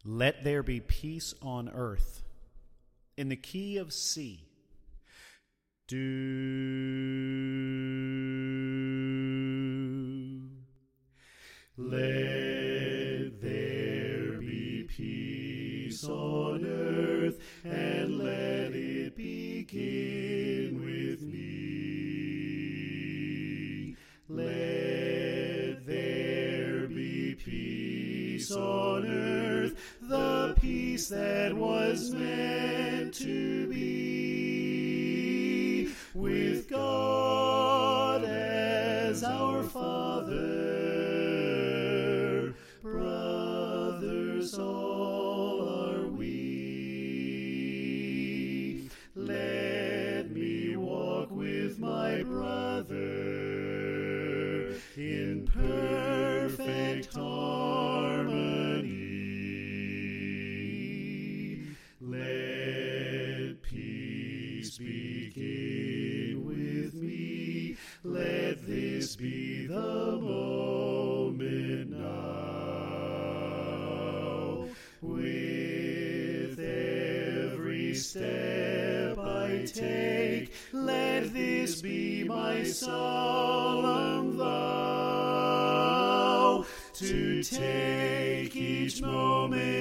Let there be peace on earth. In the key of C. Do. Let there be peace on earth, and let it begin with me. Let there be peace on earth, the peace that was meant to be, with God as our Father, brothers all are we. Let me walk with my brother in perfect harmony. Let peace begin with me. Let this be the moment now. With every step I take, let this be my solemn vow, to take each moment